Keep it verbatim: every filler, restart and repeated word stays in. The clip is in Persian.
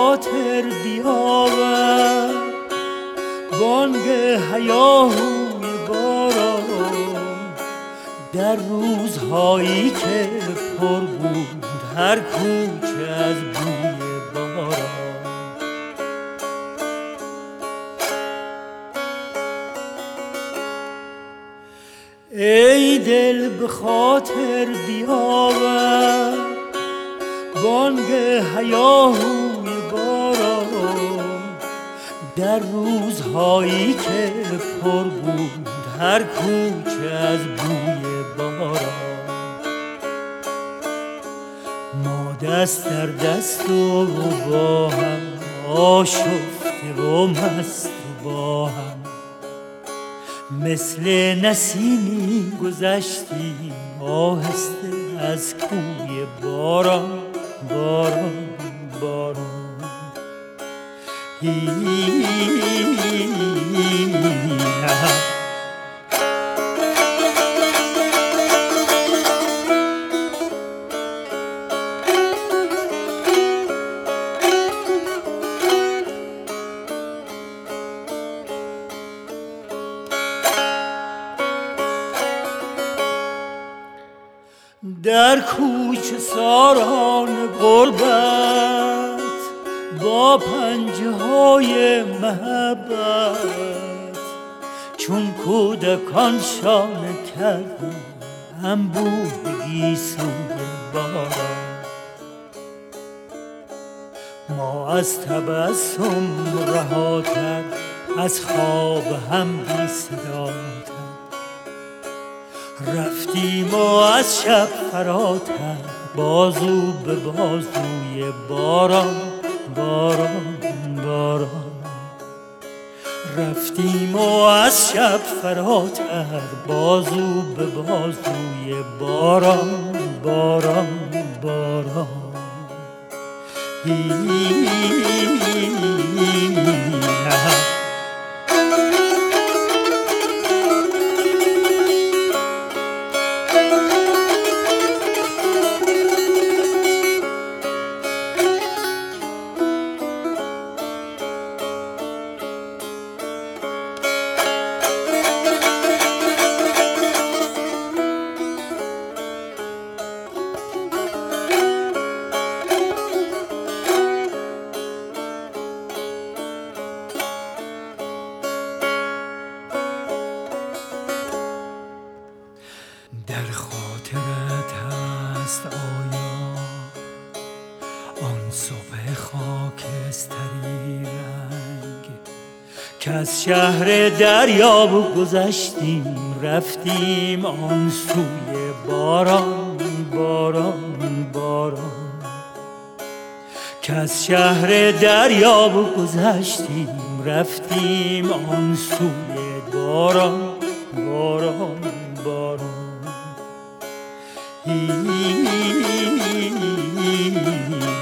خاطر بیاور بانگ هیاهوی باران در روزهایی که پر بود هر کوچه از بوی باران. ای دل به خاطر بیاور بانگ هیاهوی باران در روزهایی که پر بود هر کوچه از بوی باران. ما دست در دست و با هم آشفته و مست و با هم مثل نسیمی گذشتیم آهسته از کوی باران باران باران. هی در کوچه ساران غربت با پنجه های محبت چون کودکان شانه کردیم انبوهگی سوی باران. ما از تبسم رهاتر از خواب هم بی صداتر رفتیم و از شب فراتر بازو به بازوی باران باران باران. رفتیم و از شب فراتر بازو به بازوی باران باران باران. هی در خاطرت هست آیا آن صبح خاکستری رنگ که از شهر دریا گذشتیم رفتیم آن سوی باران باران باران. که از شهر دریا گذشتیم رفتیم آن سوی باران باران باران. هی